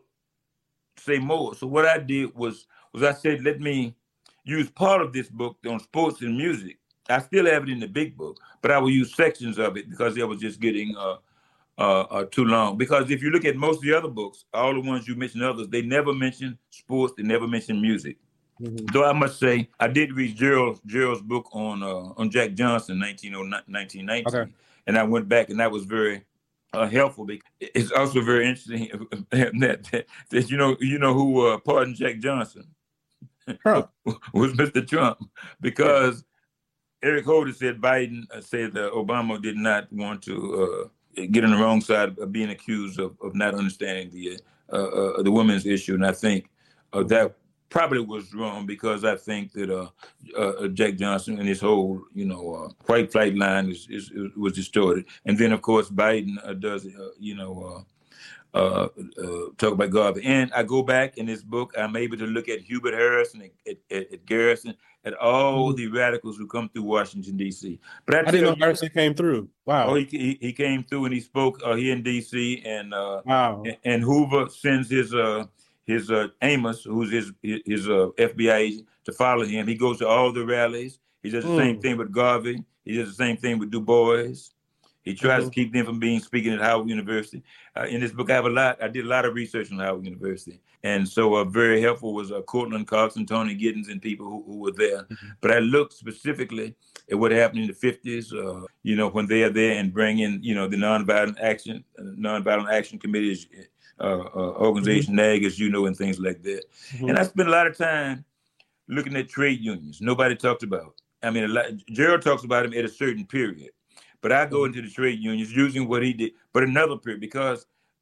say more. So what I did was was I said, let me use part of this book on sports and music. I still have it in the big book, but I will use sections of it because it was just getting uh, uh, uh, too long. Because if you look at most of the other books, all the ones you mentioned, others, they never mention sports, they never mention music. Mhm. Though I must say, I did read Gerald Gerald's book on uh, on Jack Johnson, nineteen oh nine, nineteen nineteen, Okay. and I went back, and that was very uh, helpful. Because it's also very interesting that, that, that you know you know who uh, pardoned Jack Johnson Trump. was Mister Trump, because Eric Holder said Biden uh, said that Obama did not want to uh, get on the wrong side of being accused of, of not understanding the uh, uh, the women's issue, and I think uh, that probably was wrong, because I think that uh, uh, Jack Johnson and his whole, you know, uh, white flight line is, is, is was distorted. And then, of course, Biden uh, does, uh, you know, uh, uh, uh, talk about Garvey. And I go back in this book, I'm able to look at Hubert Harrison, at, at, at Garrison, at all Mhm. the radicals who come through Washington, D C. But I, I tell didn't know you, Harrison came through. Wow. oh, he, he he came through and he spoke uh, here in D C, and uh, Wow. and, and Hoover sends his uh, his uh, Amos, who's his his uh, F B I agent, to follow him. He goes to all the rallies. He does the Mm. same thing with Garvey. He does the same thing with Du Bois. He tries Mhm. to keep them from being speaking at Howard University. Uh, in this book, I have a lot. I did a lot of research on Howard University, and so uh, very helpful was uh, Cortland Cox and Tony Giddens and people who, who were there. Mhm. But I looked specifically at what happened in the fifties. Uh, you know, when they are there and bring in, you know, the nonviolent action, uh, nonviolent action committees, uh, uh, organization, Mhm. N A G, as you know, and things like that. Mhm. And I spent a lot of time looking at trade unions. Nobody talked about. I mean, a lot, Gerald talks about them at a certain period. But I go Mhm. into the trade unions using what he did, but another period, because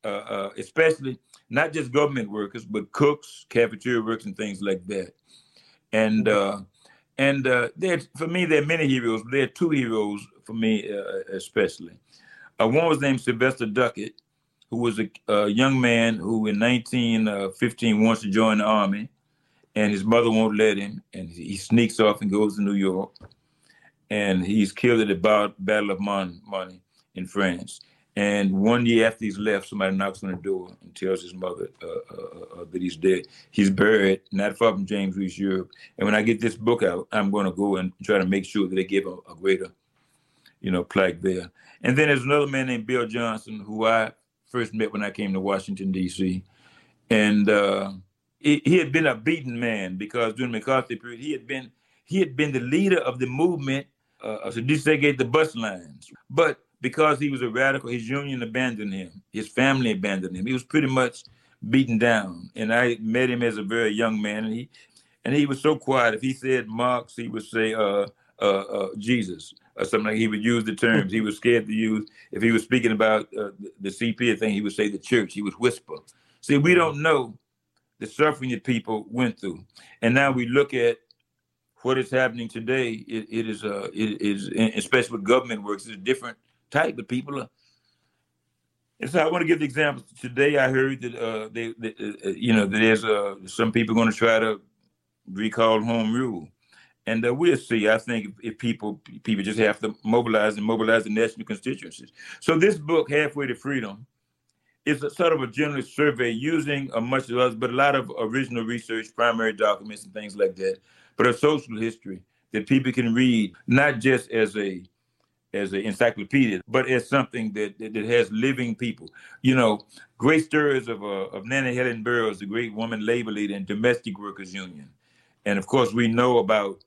uh, uh, especially not just government workers, but cooks, cafeteria workers, and things like that. And uh, and uh, there, for me, there are many heroes. There are two heroes for me, uh, especially. Uh, one was named Sylvester Duckett, who was a, a young man who in nineteen fifteen wants to join the Army, and his mother won't let him, and he sneaks off and goes to New York, and he's killed at the Battle of Monmouth in France. And one year after he's left, somebody knocks on the door and tells his mother uh, uh, uh, that he's dead. He's buried not far from James Reese Europe. And when I get this book out, I'm going to go and try to make sure that they give a, a greater, you know, plaque there. And then there's another man named Bill Johnson, who I first met when I came to Washington, D C. And uh, he, he had been a beaten man because during the McCarthy period, he had been he had been the leader of the movement uh, to desegregate the bus lines. But because he was a radical, his union abandoned him. His family abandoned him. He was pretty much beaten down. And I met him as a very young man, and he and he was so quiet. If he said Marx, he would say uh, uh, uh, Jesus or something like. He would use the terms. He was scared to use. If he was speaking about uh, the C P thing, he would say the church. He would whisper. See, we don't know the suffering that people went through, and now we look at what is happening today. It, it is, uh, it is, especially with government works, it's different type of people are. And so I want to give the examples. Today I heard that uh, they, they uh, you know, that there's uh, some people going to try to recall home rule, and uh, we'll see. I think if, if people people just have to mobilize and mobilize the national constituencies. So this book, Halfway to Freedom, is a sort of a general survey using a much of others, but a lot of original research, primary documents, and things like that. But a social history that people can read, not just as a as an encyclopedia, but as something that, that, that has living people. You know, great stories of uh, of Nanny Helen Burroughs, the great woman labor leader in Domestic Workers Union. And of course, we know about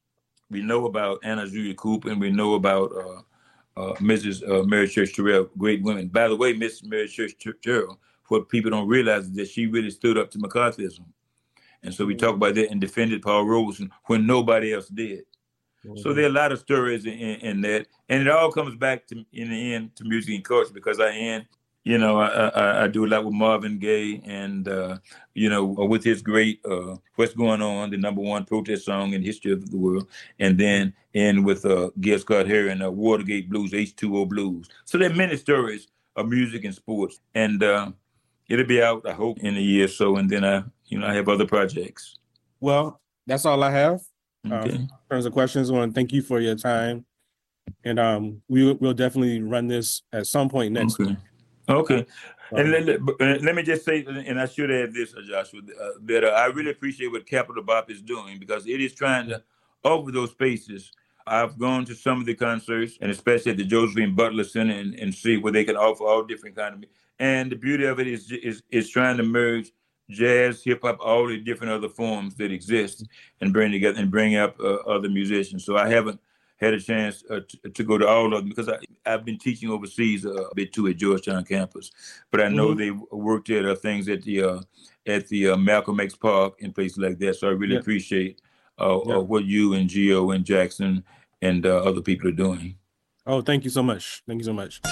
we know about Anna Julia Cooper, and we know about uh, uh, Missus Uh, Mary Church Terrell, great women. By the way, Missus Mary Church Terrell, what people don't realize is that she really stood up to McCarthyism. And so we talk about that and defended Paul Robeson when nobody else did. Mm-hmm. So there are a lot of stories in, in, in that, and it all comes back to, in the end, to music and culture, because I end, you know, I, I, I do a lot with Marvin Gaye, and uh, you know, with his great uh, "What's Going On," the number one protest song in the history of the world, and then end with uh, Gil Scott-Heron and uh, Watergate Blues, H two O Blues. So there are many stories of music and sports, and uh, it'll be out, I hope, in a year or so, and then I, you know, I have other projects. Well, that's all I have. Okay. Um, in terms of questions, I want to thank you for your time, and um, we will definitely run this at some point next okay. week. Okay, um, and let, let, let me just say, and I should add this, Joshua, uh, that uh, I really appreciate what Capital Bop is doing, because it is trying to offer those spaces. I've gone to some of the concerts, and especially at the Josephine Butler Center, and, and see where they can offer all different kind of. And the beauty of it is is is trying to merge jazz, hip hop, all the different other forms that exist, and bring together and bring up uh, other musicians. So I haven't had a chance uh, to, to go to all of them, because I, I've been teaching overseas uh, a bit too at Georgetown campus. But I know mm-hmm. they worked at uh, things at the uh, at the uh, Malcolm X Park and places like that. So I really yeah. appreciate uh, yeah. uh, what you and Gio and Jackson and uh, other people are doing. Oh, thank you so much. Thank you so much.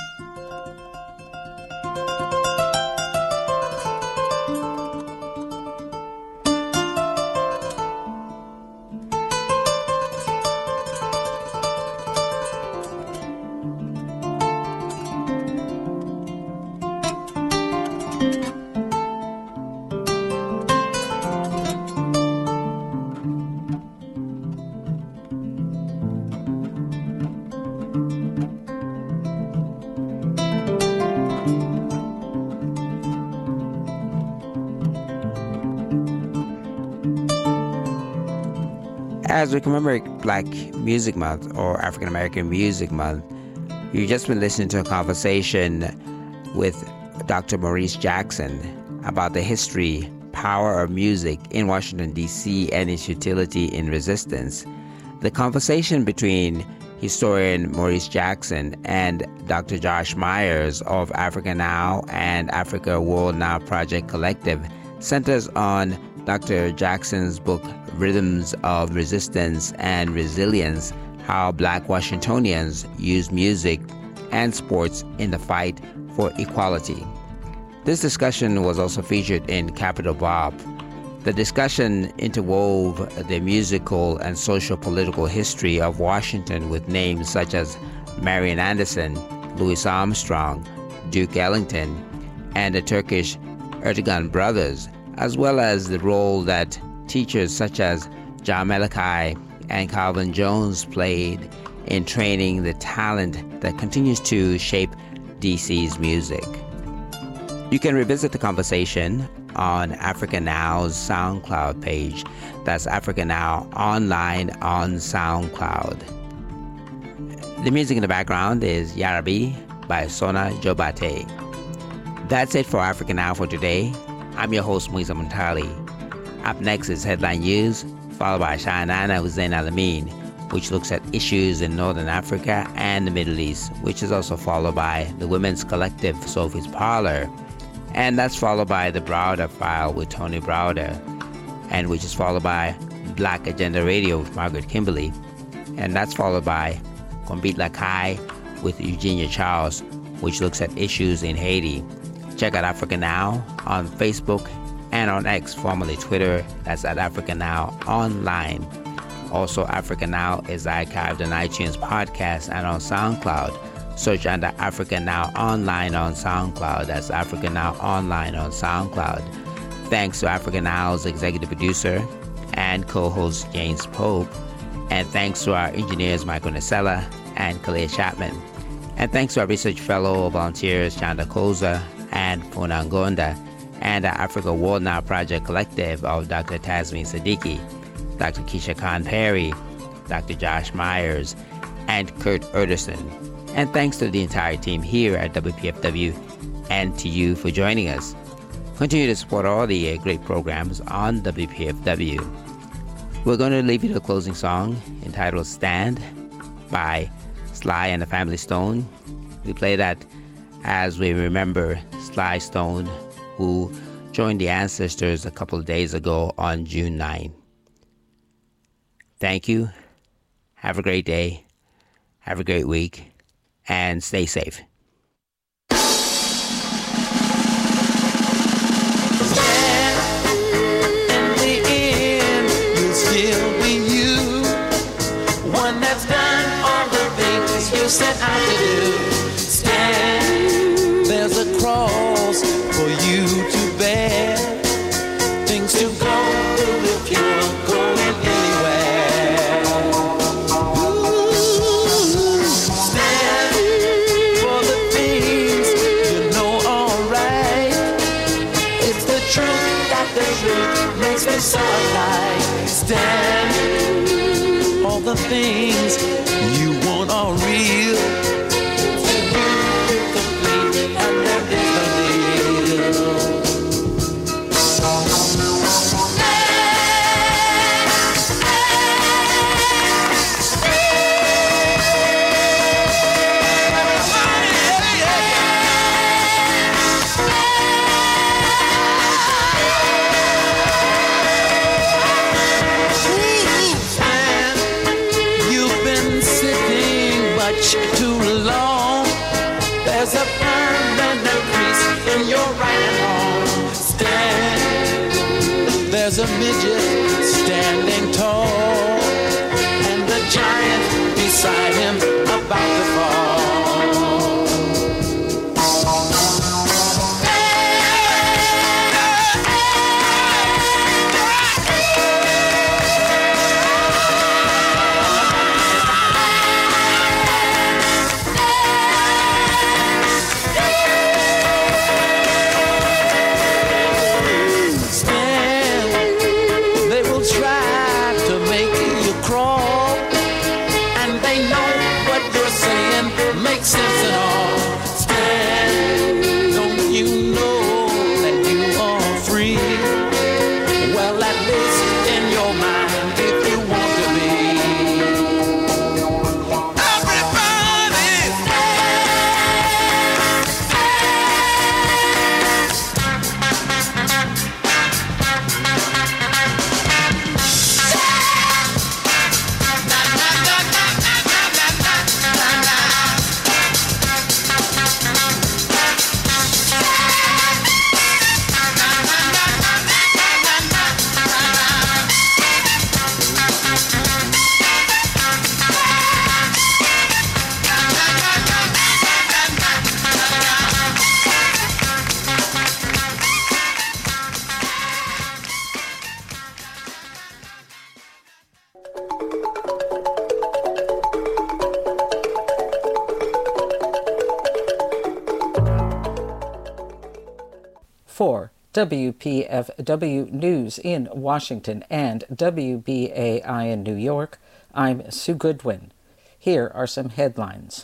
As we commemorate Black Music Month, or African American Music Month, you've just been listening to a conversation with Doctor Maurice Jackson about the history, power of music in Washington, D C, and its utility in resistance. The conversation between historian Maurice Jackson and Doctor Josh Myers of Africa Now and Africa World Now Project Collective centers on Doctor Jackson's book, Rhythms of Resistance and Resilience, How Black Washingtonians Use Music and Sports in the Fight for Equality. This discussion was also featured in Capital Bop. The discussion interwove the musical and social political history of Washington with names such as Marian Anderson, Louis Armstrong, Duke Ellington, and the Turkish Ertegun brothers, as well as the role that teachers such as John Malachi and Calvin Jones played in training the talent that continues to shape D C's music. You can revisit the conversation on Africa Now's SoundCloud page. That's Africa Now online on SoundCloud. The music in the background is Yarabi by Sona Jobate. That's it for Africa Now for today. I'm your host, Muiza Muntali. Up next is Headline News, followed by Shahanana Hussein Alamin, which looks at issues in Northern Africa and the Middle East, which is also followed by the Women's Collective, Sophie's Parlor, and that's followed by the Browder File with Tony Browder, and which is followed by Black Agenda Radio with Margaret Kimberly, and that's followed by Kombit Lakai with Eugenia Charles, which looks at issues in Haiti. Check out Africa Now on Facebook and on X, formerly Twitter. That's at Africa Now Online. Also, Africa Now is archived on iTunes Podcast and on SoundCloud. Search under Africa Now Online on SoundCloud. That's Africa Now Online on SoundCloud. Thanks to Africa Now's executive producer and co-host James Pope. And thanks to our engineers Michael Nasella and Kalia Chapman. And thanks to our research fellow volunteers Chanda Koza and Funangonda, and our Africa World Now Project Collective of Doctor Tasmin Siddiqui, Doctor Keisha Khan Perry, Doctor Josh Myers, and Kurt Erderson. And thanks to the entire team here at W P F W and to you for joining us. Continue to support all the uh, great programs on W P F W. We're going to leave you to a closing song entitled Stand by Sly and the Family Stone. We play that as we remember Sly Stone, who joined the ancestors a couple of days ago on June ninth. Thank you. Have a great day. Have a great week. And stay safe. In the end, you'll still be you. One that's done all the things you set out to do. Stand, there's a cross for you to bear. Things to go through if you're going anywhere. Ooh, stand for the things you know are right. It's the truth that the truth makes me so alive. Stand, all the things you want are real. Too long. There's a permanent crease in your right and wrong. Stand. There's a midget standing tall, and the giant beside him about to fall. Sense at all. Stand, don't you know that you are free? Well, at least in your mind, if you want to be. Everybody stand. W P F W News in Washington and W B A I in New York, I'm Sue Goodwin. Here are some headlines.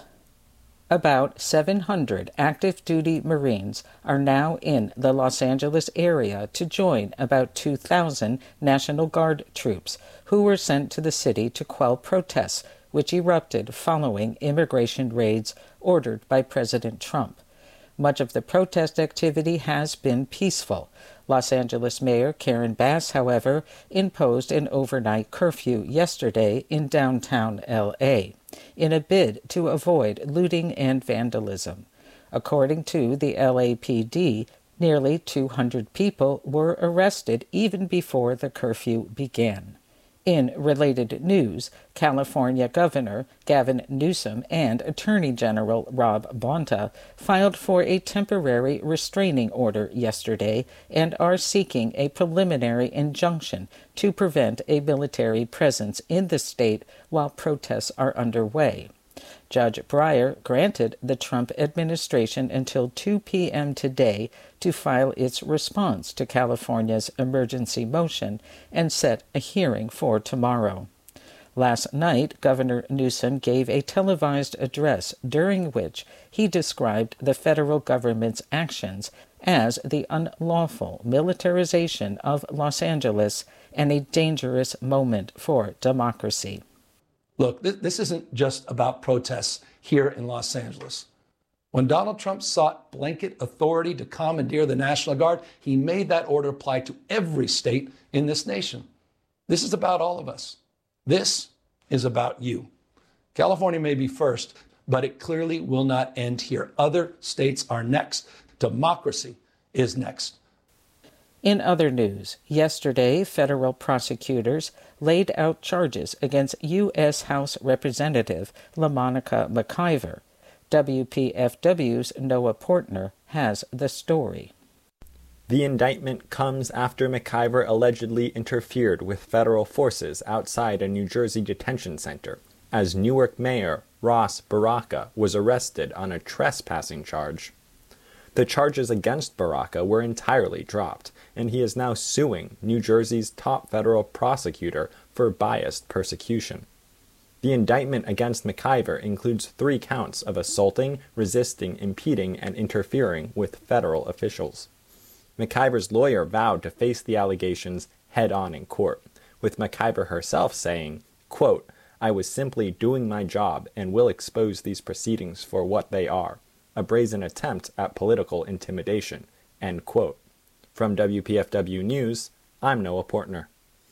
About seven hundred active-duty Marines are now in the Los Angeles area to join about two thousand National Guard troops who were sent to the city to quell protests which erupted following immigration raids ordered by President Trump. Much of the protest activity has been peaceful. Los Angeles Mayor Karen Bass, however, imposed an overnight curfew yesterday in downtown L A in a bid to avoid looting and vandalism. According to the L A P D, nearly two hundred people were arrested even before the curfew began. In related news, California Governor Gavin Newsom and Attorney General Rob Bonta filed for a temporary restraining order yesterday and are seeking a preliminary injunction to prevent a military presence in the state while protests are underway. Judge Breyer granted the Trump administration until two p.m. today to file its response to California's emergency motion and set a hearing for tomorrow. Last night, Governor Newsom gave a televised address during which he described the federal government's actions as the unlawful militarization of Los Angeles and a dangerous moment for democracy. Look, th- this isn't just about protests here in Los Angeles. When Donald Trump sought blanket authority to commandeer the National Guard, he made that order apply to every state in this nation. This is about all of us. This is about you. California may be first, but it clearly will not end here. Other states are next. Democracy is next. In other news, yesterday, federal prosecutors laid out charges against U S House Representative LaMonica McIver. W P F W's Noah Portner has the story. The indictment comes after McIver allegedly interfered with federal forces outside a New Jersey detention center, as Newark Mayor Ross Baraka was arrested on a trespassing charge. The charges against Baraka were entirely dropped, and he is now suing New Jersey's top federal prosecutor for biased persecution. The indictment against McIver includes three counts of assaulting, resisting, impeding, and interfering with federal officials. McIver's lawyer vowed to face the allegations head-on in court, with McIver herself saying, quote, "I was simply doing my job and will expose these proceedings for what they are, a brazen attempt at political intimidation," end quote. From W P F W News, I'm Noah Portner.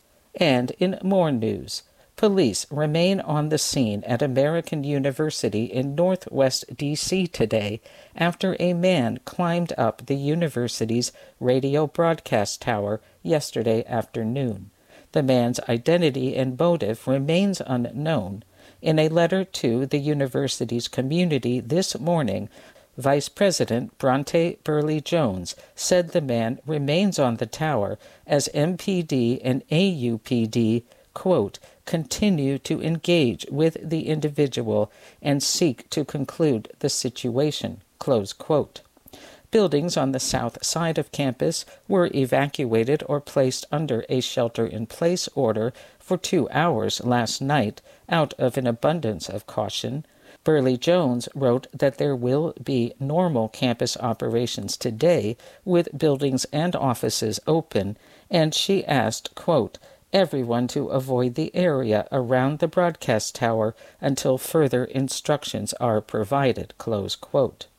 And in more news, police remain on the scene at American University in Northwest D C today after a man climbed up the university's radio broadcast tower yesterday afternoon. The man's identity and motive remains unknown. In a letter to the university's community this morning, Vice President Bronte Burley-Jones said the man remains on the tower as M P D and A U P D, quote, continue to engage with the individual and seek to conclude the situation, close quote. Buildings on the south side of campus were evacuated or placed under a shelter-in-place order for two hours last night out of an abundance of caution. Burley-Jones wrote that there will be normal campus operations today with buildings and offices open, and she asked, quote, everyone to avoid the area around the broadcast tower until further instructions are provided, close quote.